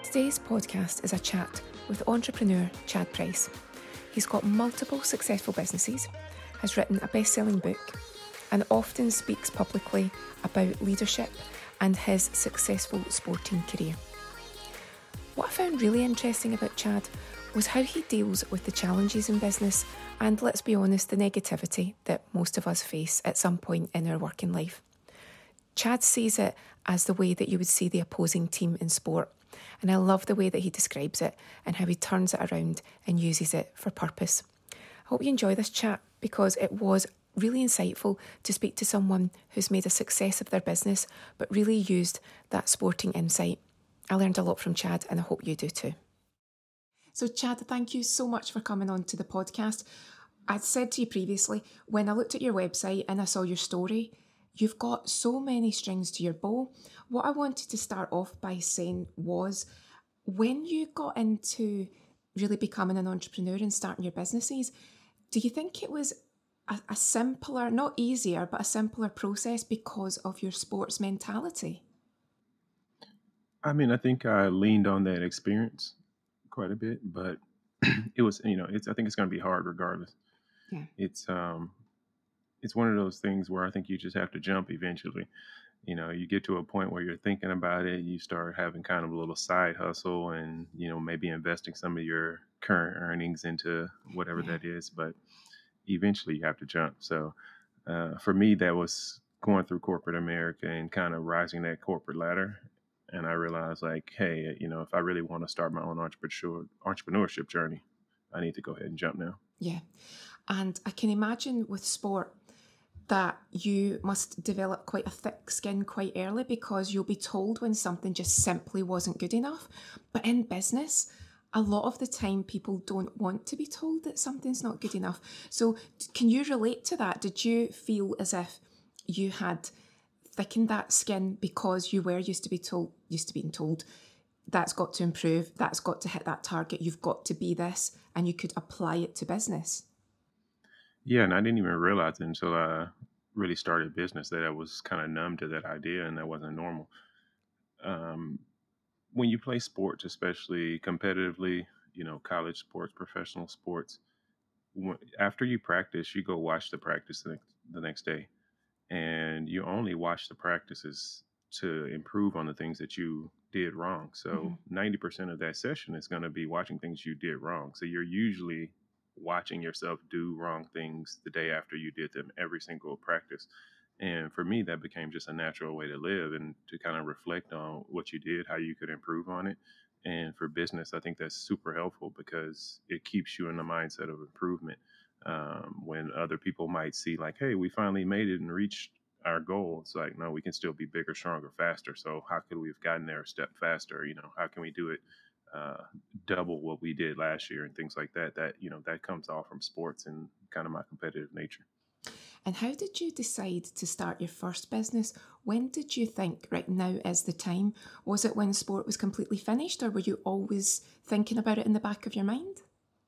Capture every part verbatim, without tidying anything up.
Today's podcast is a chat with entrepreneur Chad Price. He's got multiple successful businesses, has written a best-selling book, and often speaks publicly about leadership and his successful sporting career. What I found really interesting about Chad was how he deals with the challenges in business and, let's be honest, the negativity that most of us face at some point in our working life. Chad sees it as the way that you would see the opposing team in sport, and I love the way that he describes it and how he turns it around and uses it for purpose. I hope you enjoy this chat because it was really insightful to speak to someone who's made a success of their business but really used that sporting insight. I learned a lot from Chad and I hope you do too. So Chad, thank you so much for coming on to the podcast. I'd said to you previously, when I looked at your website and I saw your story, you've got so many strings to your bow. What I wanted to start off by saying was, when you got into really becoming an entrepreneur and starting your businesses, do you think it was a, a simpler, not easier, but a simpler process because of your sports mentality? I mean, I think I leaned on that experience quite a bit, but it was, you know, it's, I think it's going to be hard regardless. Yeah. It's, um, it's one of those things where I think you just have to jump eventually. You know, you get to a point where you're thinking about it, you start having kind of a little side hustle and, you know, maybe investing some of your current earnings into whatever Yeah. that is, but eventually you have to jump. So uh, for me, that was going through corporate America and kind of rising that corporate ladder. And I realized, like, hey, you know, if I really want to start my own entrepreneur entrepreneurship journey, I need to go ahead and jump now. Yeah. And I can imagine with sport that you must develop quite a thick skin quite early because you'll be told when something just simply wasn't good enough. But in business, a lot of the time people don't want to be told that something's not good enough. So can you relate to that? Did you feel as if you had thickened that skin because you were used to be told, used to being told, that's got to improve, that's got to hit that target, you've got to be this, and you could apply it to business? Yeah, and I didn't even realize it until I really started business that I was kind of numb to that idea and that wasn't normal. Um, when you play sports, especially competitively, you know, college sports, professional sports, when, after you practice, you go watch the practice the next, the next day. And you only watch the practices to improve on the things that you did wrong. So Mm-hmm. ninety percent of that session is going to be watching things you did wrong. So you're usually watching yourself do wrong things the day after you did them every single practice. And for me, that became just a natural way to live and to kind of reflect on what you did, how you could improve on it. And for business, I think that's super helpful because it keeps you in the mindset of improvement. Um, when other people might see like, hey, we finally made it and reached our goal, it's like, no, we can still be bigger, stronger, faster. So how could we have gotten there a step faster? You know, how can we do it uh, double what we did last year and things like that? That, you know, that comes all from sports and kind of my competitive nature. And how did you decide to start your first business? When did you think, right, now is the time? Was it when sport was completely finished, or were you always thinking about it in the back of your mind?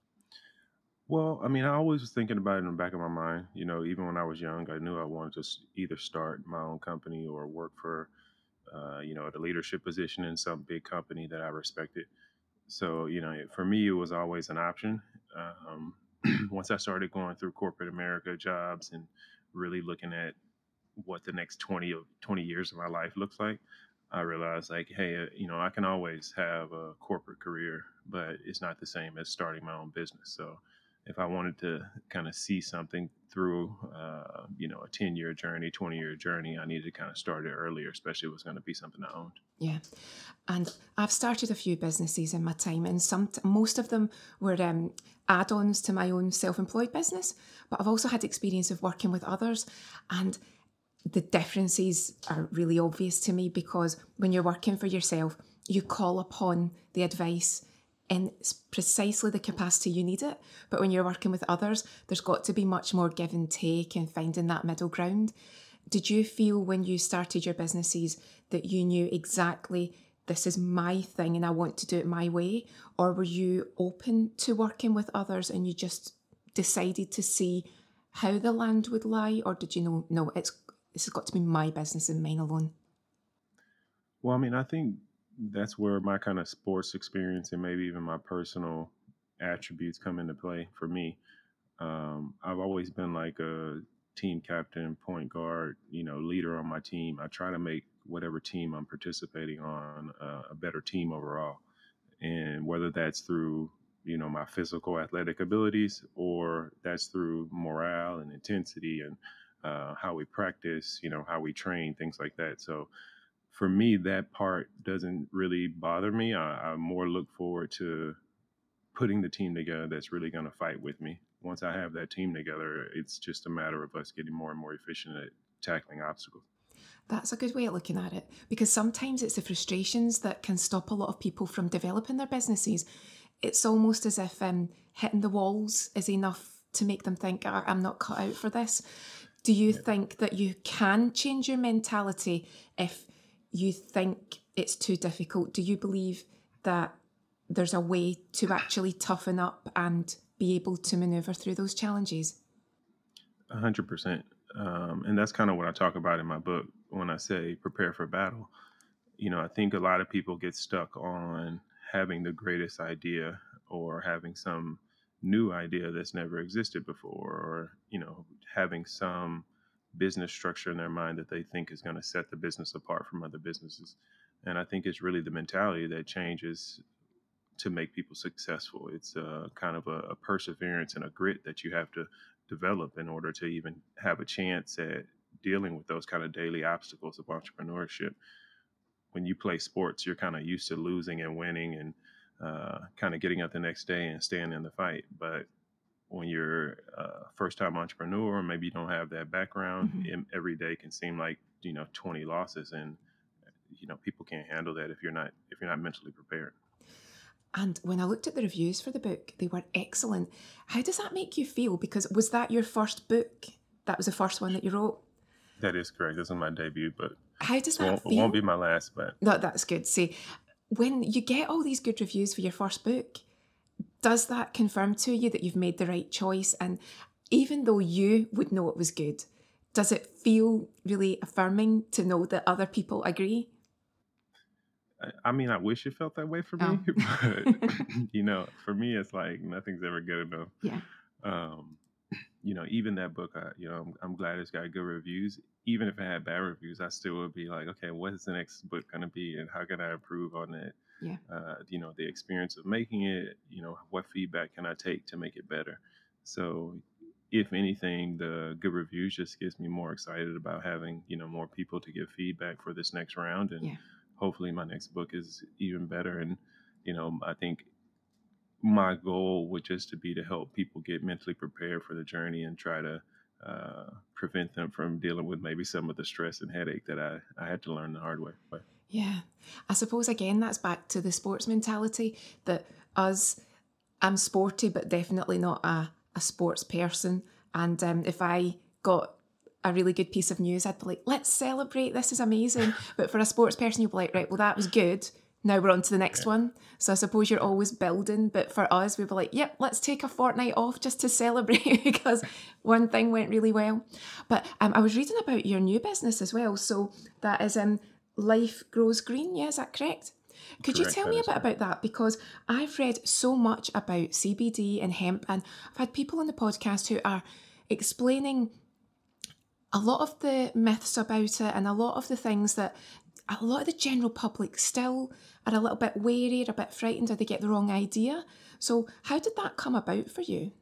Well, I mean, I always was thinking about it in the back of my mind. You know, even when I was young, I knew I wanted to s- either start my own company or work for, uh, you know, at a leadership position in some big company that I respected. So, you know, for me, it was always an option. Um, once I started going through corporate America jobs and really looking at what the next twenty of twenty years of my life looks like, I realized like, hey, uh, you know, I can always have a corporate career, but it's not the same as starting my own business. So if I wanted to kind of see something through, uh, you know, a ten year journey, twenty year journey, I needed to kind of start it earlier, especially if it was going to be something I owned. Yeah. And I've started a few businesses in my time, and some most of them were um, add-ons to my own self-employed business. But I've also had experience of working with others, and the differences are really obvious to me because when you're working for yourself, you call upon the advice in precisely the capacity you need it. But when you're working with others, there's got to be much more give and take and finding that middle ground. Did you feel when you started your businesses that you knew exactly this is my thing and I want to do it my way? Or were you open to working with others and you just decided to see how the land would lie? Or did you know, no, it's this has got to be my business and mine alone? Well, I mean, I think that's where my kind of sports experience and maybe even my personal attributes come into play for me. Um, I've always been like a team captain, point guard, you know, leader on my team. I try to make whatever team I'm participating on uh, a better team overall. And whether that's through, you know, my physical athletic abilities or that's through morale and intensity and uh, how we practice, you know, how we train, things like that. So for me, that part doesn't really bother me. I, I more look forward to putting the team together that's really going to fight with me. Once I have that team together, it's just a matter of us getting more and more efficient at tackling obstacles. That's a good way of looking at it, because sometimes it's the frustrations that can stop a lot of people from developing their businesses. It's almost as if um, hitting the walls is enough to make them think, "Ah, I'm not cut out for this." Do you Yeah. think that you can change your mentality if you think it's too difficult? Do you believe that there's a way to actually toughen up and be able to maneuver through those challenges? A hundred percent. Um, and that's kind of what I talk about in my book when I say prepare for battle. You know, I think a lot of people get stuck on having the greatest idea or having some new idea that's never existed before, or, you know, having some business structure in their mind that they think is going to set the business apart from other businesses. And I think it's really the mentality that changes to make people successful. It's uh, kind of a, a perseverance and a grit that you have to develop in order to even have a chance at dealing with those kind of daily obstacles of entrepreneurship. When you play sports, you're kind of used to losing and winning and uh, kind of getting up the next day and staying in the fight. But when you're a first time entrepreneur, maybe you don't have that background, Mhm. and every day can seem like, you know, twenty losses. And, you know, people can't handle that if you're not, if you're not mentally prepared. And when I looked at the reviews for the book, they were excellent. How does that make you feel? Because was that your first book? That was the first one that you wrote? That is correct. This is my debut, but How does it that won't, it won't be feel? my last. But No, that's good. See, when you get all these good reviews for your first book, does that confirm to you that you've made the right choice? And even though you would know it was good, does it feel really affirming to know that other people agree? I, I mean, I wish it felt that way for Oh, me, but you know, for me, it's like nothing's ever good enough. yeah. Um, you know, even that book, I, you know, I'm, I'm glad it's got good reviews. Even if it had bad reviews, I still would be like, okay, what is the next book going to be, and how can I improve on it? Yeah. Uh, you know, the experience of making it. You know, what feedback can I take to make it better? So, if anything, the good reviews just gets me more excited about having, you know, more people to give feedback for this next round, and Yeah. hopefully, my next book is even better. And you know, I think my goal would just to be to help people get mentally prepared for the journey and try to uh, prevent them from dealing with maybe some of the stress and headache that I, I had to learn the hard way. But Yeah. I suppose, again, that's back to the sports mentality that us, I'm sporty, but definitely not a, a sports person. And um, if I got a really good piece of news, I'd be like, let's celebrate. This is amazing. But for a sports person, you'll be like, right, well, that was good. Now we're on to the next yeah, one. So I suppose you're yeah, always building. But for us, we'd be like, yep, let's take a fortnight off just to celebrate because one thing went really well. But um, I was reading about your new business as well. So that is um, Life Grows Green. Yeah, is that correct? Could you correct. tell That me a is bit correct. about that? Because I've read so much about C B D and hemp, and I've had people on the podcast who are explaining a lot of the myths about it and a lot of the things that a lot of the general public still are a little bit wary or a bit frightened or they get the wrong idea. So, how did that come about for you?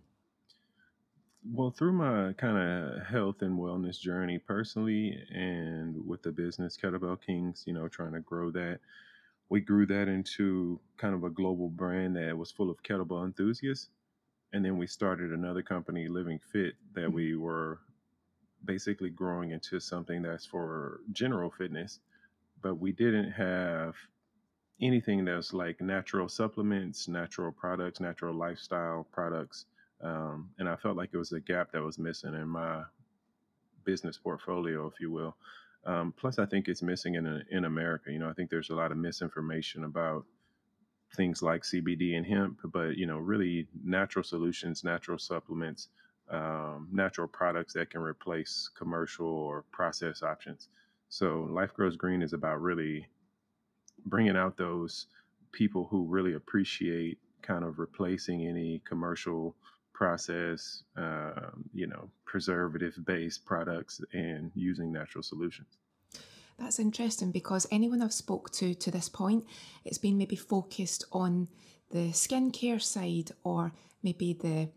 Well, through my kind of health and wellness journey personally and with the business Kettlebell Kings, you know, trying to grow that, we grew that into kind of a global brand that was full of kettlebell enthusiasts. And then we started another company, Living Fit, that Mhm. we were basically growing into something that's for general fitness, but we didn't have anything that's like natural supplements, natural products, natural lifestyle products. Um, and I felt like it was a gap that was missing in my business portfolio, if you will. Um, plus, I think it's missing in in America. You know, I think there's a lot of misinformation about things like C B D and hemp, but you know, really natural solutions, natural supplements, um, natural products that can replace commercial or processed options. So Life Grows Green is about really bringing out those people who really appreciate kind of replacing any commercial process, uh, you know, preservative based products and using natural solutions. That's interesting because anyone I've spoke to to this point, it's been maybe focused on the skincare side or maybe the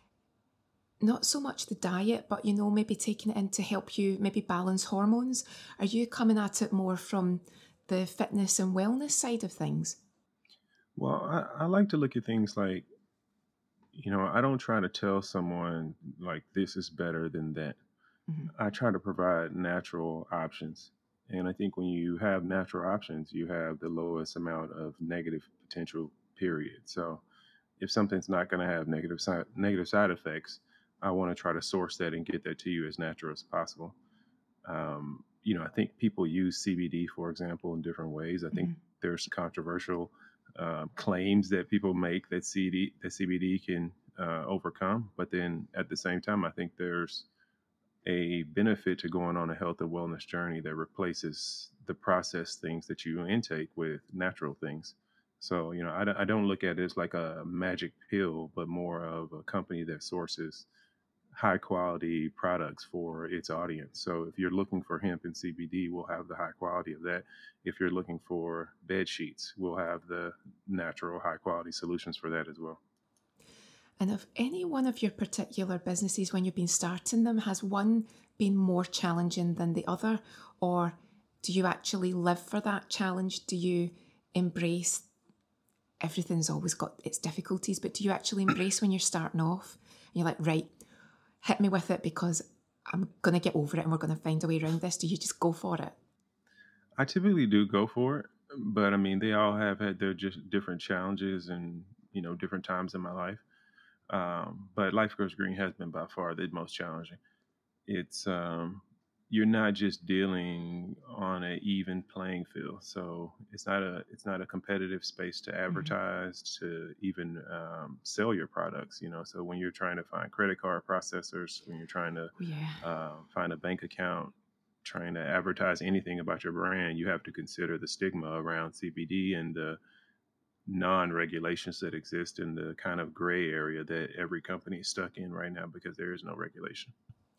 not so much the diet, but you know, maybe taking it in to help you maybe balance hormones. Are you coming at it more from the fitness and wellness side of things? Well, I, I like to look at things like, you know, I don't try to tell someone like this is better than that. Hmm. I try to provide natural options. And I think when you have natural options, you have the lowest amount of negative potential, period. So if something's not going to have negative side, negative side effects, I want to try to source that and get that to you as natural as possible. Um, you know, I think people use C B D, for example, in different ways. I think Hmm. there's controversial uh, claims that people make that C D that C B D can uh, overcome, but then at the same time, I think there's a benefit to going on a health and wellness journey that replaces the processed things that you intake with natural things. So, you know, I, don't- I don't look at it as like a magic pill, but more of a company that sources high quality products for its audience. So if you're looking for hemp and C B D, we'll have the high quality of that. If you're looking for bed sheets, we'll have the natural high quality solutions for that as well. And if any one of your particular businesses, when you've been starting them, has one been more challenging than the other? Or do you actually live for that challenge? Do you embrace everything's always got its difficulties, but do you actually embrace when you're starting off and you're like, right, hit me with it because I'm going to get over it and we're going to find a way around this? Do you just go for it? I typically do go for it, but I mean, they all have had their just different challenges and, you know, different times in my life. Um, but Life Goes Green has been by far the most challenging. It's um, you're not just dealing on an even playing field, so it's not a it's not a competitive space to Hmm. advertise to even um, sell your products. You know, so when you're trying to find credit card processors, when you're trying to Oh, yeah. uh, find a bank account, trying to advertise anything about your brand, you have to consider the stigma around C B D and the non-regulations that exist in the kind of gray area that every company is stuck in right now because there is no regulation.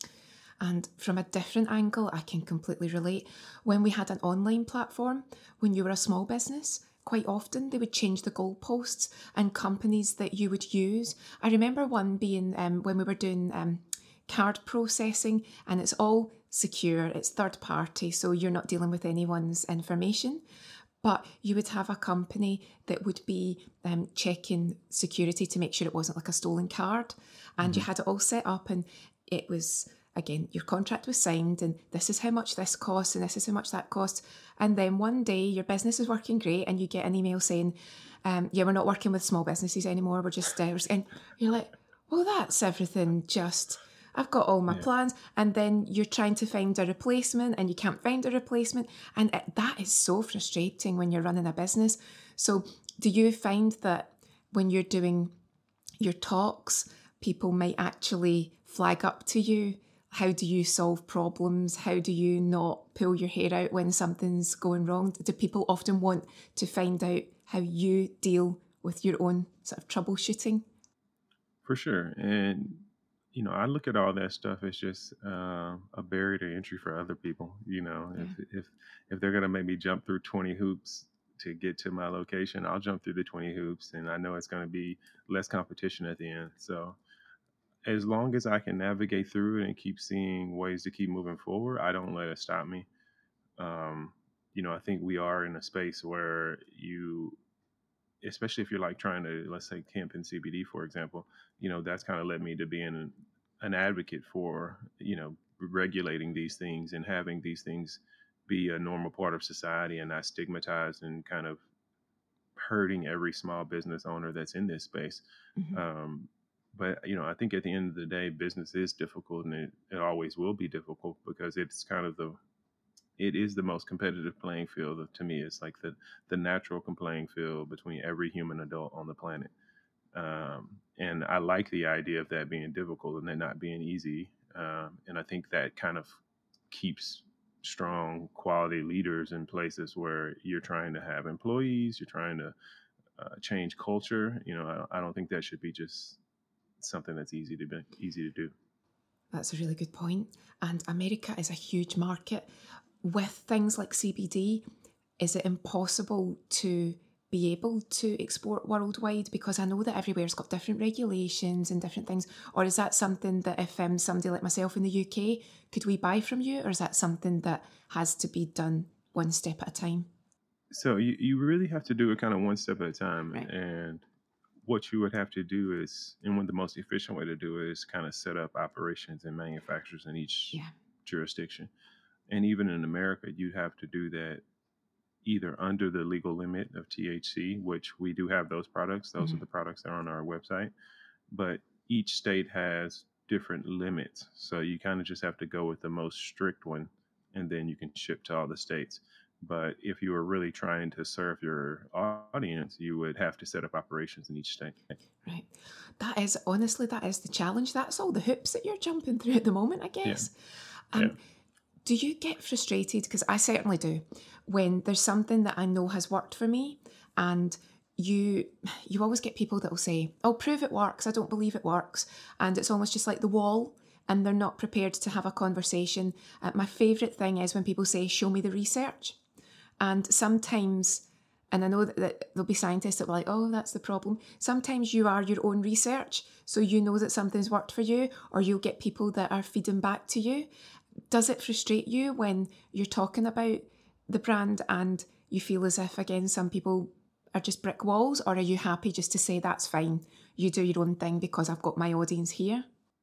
And from a different angle, I can completely relate. When we had an online platform, when you were a small business, quite often they would change the goalposts and companies that you would use. I remember one being um, when we were doing um, card processing, and it's all secure, it's third party, so you're not dealing with anyone's information. But you would have a company that would be um, checking security to make sure it wasn't like a stolen card. And you Hmm. had it all set up, and it was, again, your contract was signed, and this is how much this costs, and this is how much that costs. And then one day your business is working great, and you get an email saying, um, yeah, we're not working with small businesses anymore. We're just, uh, and you're like, well, that's everything just. I've got all my Yeah. plans, and then you're trying to find a replacement and you can't find a replacement. And it, that is so frustrating when you're running a business. So, do you find that when you're doing your talks, people might actually flag up to you? How do you solve problems? How do you not pull your hair out when something's going wrong? Do people often want to find out how you deal with your own sort of troubleshooting? For sure. And, you know, I look at all that stuff as just uh, a barrier to entry for other people. You know, Yeah. if, if, if they're going to make me jump through twenty hoops to get to my location, I'll jump through the twenty hoops and I know it's going to be less competition at the end. So as long as I can navigate through it and keep seeing ways to keep moving forward, I don't let it stop me. Um, you know, I think we are in a space where you especially if you're like trying to, let's say, camp in C B D, for example, you know, that's kind of led me to being an, an advocate for, you know, regulating these things and having these things be a normal part of society and not stigmatized and kind of hurting every small business owner that's in this space. Mhm. Um, but you know, I think at the end of the day, business is difficult, and it, it always will be difficult because it's kind of the it is the most competitive playing field to me. It's like the the natural playing field between every human adult on the planet. Um, and I like the idea of that being difficult and that not being easy. Um, and I think that kind of keeps strong quality leaders in places where you're trying to have employees, you're trying to uh, change culture. You know, I, I don't think that should be just something that's easy to be easy to do. That's a really good point. And America is a huge market. With things like C B D, is it impossible to be able to export worldwide? Because I know that everywhere's got different regulations and different things. Or is that something that if um, somebody like myself in the U K, could we buy from you? Or is that something that has to be done one step at a time? So you, you really have to do it kind of one step at a time. Right. And what you would have to do is, and one of the most efficient way to do it is kind of set up operations and manufacturers in each Yeah. jurisdiction. And even in America, you'd have to do that either under the legal limit of T H C, which we do have those products. Those Mhm. are the products that are on our website. But each state has different limits. So you kind of just have to go with the most strict one, and then you can ship to all the states. But if you were really trying to serve your audience, you would have to set up operations in each state. Right. That is, honestly, that is the challenge. That's all the hoops that you're jumping through at the moment, I guess. Um, Yeah. Do you get frustrated? Because I certainly do. When there's something that I know has worked for me, and you you always get people that will say, "Oh, prove it works. I don't believe it works." And it's almost just like the wall, and they're not prepared to have a conversation. Uh, my favourite thing is when people say, "Show me the research." And sometimes, and I know that, that there'll be scientists that will be like, "Oh, that's the problem." Sometimes you are your own research, so you know that something's worked for you, or you'll get people that are feeding back to you. Does it frustrate you when you're talking about the brand and you feel as if, again, some people are just brick walls, or are you happy just to say, "That's fine, you do your own thing because I've got my audience here"?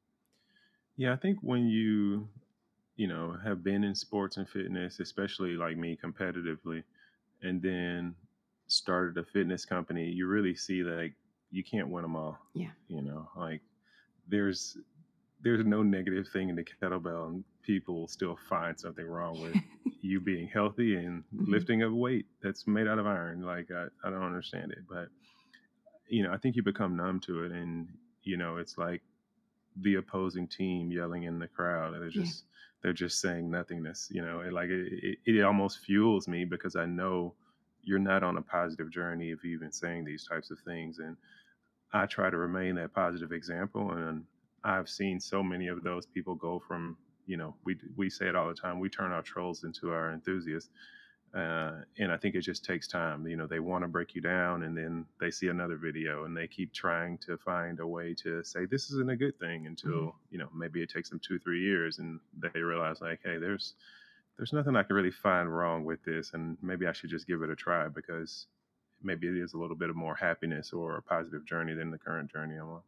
Yeah, I think when you, you know, have been in sports and fitness, especially like me competitively, and then started a fitness company, you really see that like, you can't win them all. Yeah. You know, like there's there's no negative thing in the kettlebell, and people will still find something wrong with you being healthy and Mhm. lifting a weight that's made out of iron. Like I, I don't understand it, but you know, I think you become numb to it, and you know, it's like the opposing team yelling in the crowd. They're Yeah. just they're just saying nothingness. You know, it, like it, it, it almost fuels me because I know you're not on a positive journey if you've been saying these types of things, and I try to remain that positive example. And I've seen so many of those people go from, you know, we we say it all the time. We turn our trolls into our enthusiasts. Uh, and I think it just takes time. You know, they want to break you down, and then they see another video, and they keep trying to find a way to say this isn't a good thing until Mhm. you know maybe it takes them two, three years, and they realize like, hey, there's there's nothing I can really find wrong with this, and maybe I should just give it a try because maybe it is a little bit of more happiness or a positive journey than the current journey I'm on.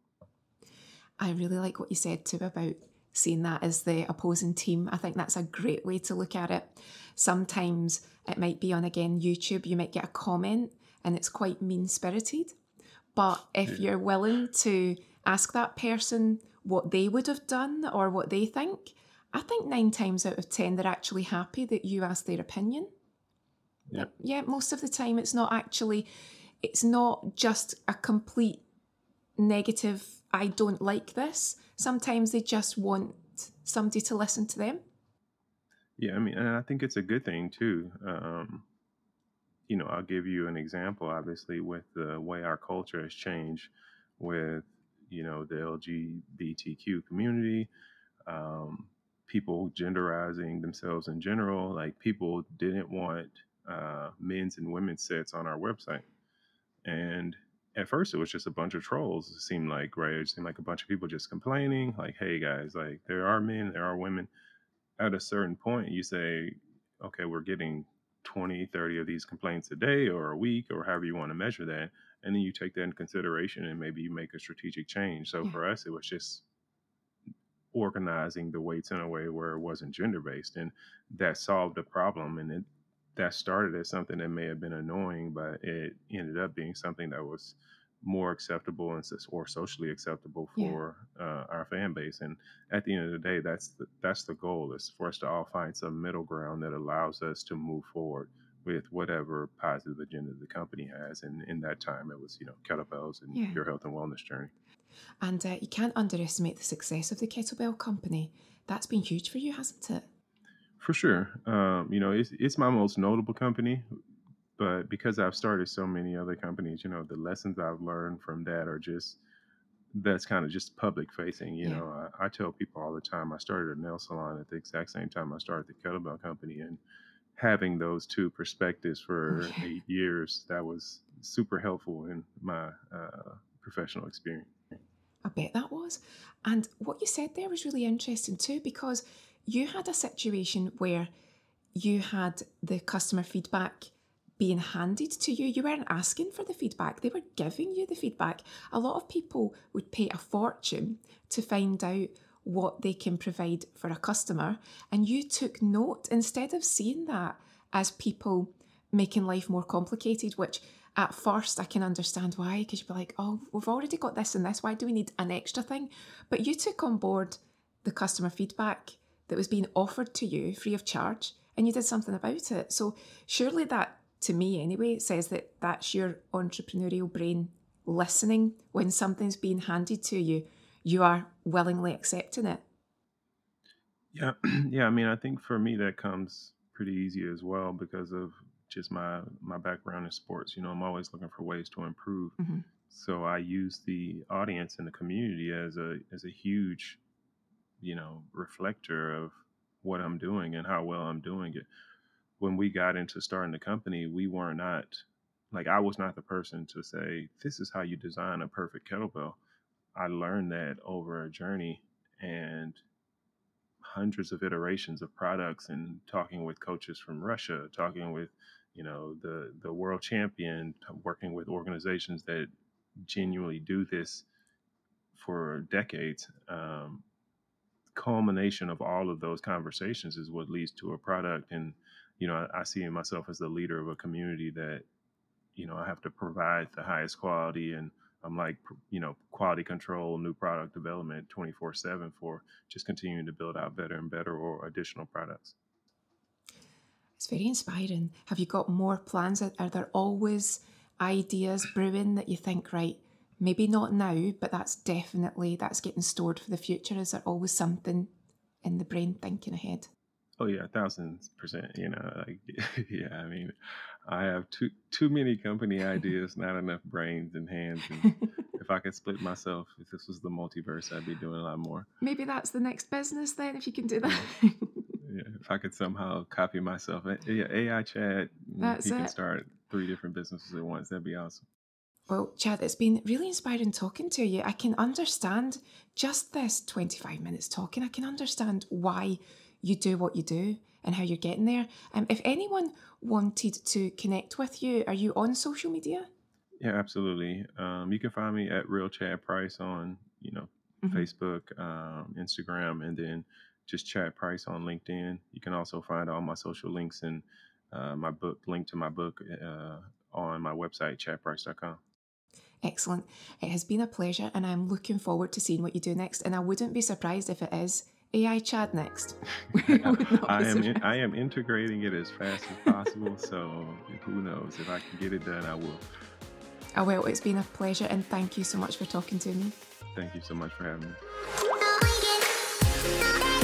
I really like what you said too about seeing that as the opposing team. I think that's a great way to look at it. Sometimes it might be on, again, YouTube, you might get a comment and it's quite mean-spirited. But if Yeah. you're willing to ask that person what they would have done or what they think, I think nine times out of ten, they're actually happy that you asked their opinion. Yeah. Yeah, most of the time it's not actually, it's not just a complete negative, "I don't like this." Sometimes they just want somebody to listen to them. Yeah, I mean, and I think it's a good thing too. Um, you know, I'll give you an example, obviously, with the way our culture has changed with, you know, the L G B T Q community, um, people genderizing themselves in general. Like, people didn't want uh, men's and women's sets on our website. And at first, it was just a bunch of trolls, it seemed like, right? It seemed like a bunch of people just complaining, like, hey, guys, like, there are men, there are women. At a certain point, you say, okay, we're getting twenty, thirty of these complaints a day or a week or however you want to measure that. And then you take that in consideration and maybe you make a strategic change. So Yeah. for us, it was just organizing the weights in a way where it wasn't gender based. And that solved a problem. And it, that started as something that may have been annoying, but it ended up being something that was more acceptable and s- or socially acceptable Yeah. for uh, our fan base. And at the end of the day, that's the, that's the goal, is for us to all find some middle ground that allows us to move forward with whatever positive agenda the company has. And in that time, it was, you know, kettlebells and Yeah. your health and wellness journey. And uh, you can't underestimate the success of the Kettlebell Company. That's been huge for you, hasn't it? For sure. Um, you know, it's it's my most notable company, but because I've started so many other companies, you know, the lessons I've learned from that are just that's kind of just public facing. You Yeah. know, I, I tell people all the time I started a nail salon at the exact same time I started the kettlebell company, and having those two perspectives Oh, for yeah. eight years that was super helpful in my uh, professional experience. I bet that was. And what you said there was really interesting too, because you had a situation where you had the customer feedback being handed to you. You weren't asking for the feedback, they were giving you the feedback. A lot of people would pay a fortune to find out what they can provide for a customer, and you took note instead of seeing that as people making life more complicated, which at first I can understand why, because you'd be like, oh, we've already got this and this, why do we need an extra thing? But you took on board the customer feedback that was being offered to you free of charge, and you did something about it. So surely that, to me anyway, says that that's your entrepreneurial brain listening. When something's being handed to you, you are willingly accepting it. Yeah, yeah. I mean, I think for me that comes pretty easy as well because of just my my background in sports. You know, I'm always looking for ways to improve. Mhm. So I use the audience and the community as a as a huge, you know, reflector of what I'm doing and how well I'm doing it. When we got into starting the company, we were not like I was not the person to say this is how you design a perfect kettlebell. I learned that over a journey and hundreds of iterations of products and talking with coaches from Russia, talking with, you know, the the world champion, working with organizations that genuinely do this for decades. Um, culmination of all of those conversations is what leads to a product. And, you know, I, I see myself as the leader of a community that, you know, I have to provide the highest quality, and I'm like, you know, quality control, new product development twenty-four seven for just continuing to build out better and better or additional products. It's very inspiring. Have you got more plans? Are, are there always ideas brewing that you think, right, maybe not now, but that's definitely, that's getting stored for the future? Is there always something in the brain thinking ahead? Oh yeah, a thousand percent. You know, like yeah. I mean, I have too too many company ideas, not enough brains and hands. And if I could split myself, if this was the multiverse, I'd be doing a lot more. Maybe that's the next business then, if you can do that. Yeah. Yeah, if I could somehow copy myself, eh, yeah, A I Chad, mm, That's he can it. start three different businesses at once. That'd be awesome. Well, Chad, it's been really inspiring talking to you. I can understand just this twenty-five minutes talking. I can understand why you do what you do and how you're getting there. Um, if anyone wanted to connect with you, are you on social media? Yeah, absolutely. Um, you can find me at Real Chad Price on, you know, Mhm. Facebook, um, Instagram, and then just Chad Price on LinkedIn. You can also find all my social links and uh, my book, link to my book uh, on my website, chad price dot com. Excellent. It has been a pleasure, and I'm looking forward to seeing what you do next. And I wouldn't be surprised if it is A I Chad next. Would not I be am in, surprised. I am integrating it as fast as possible. So who knows if I can get it done, I will. Oh, well, it's been a pleasure, and thank you so much for talking to me. Thank you so much for having me.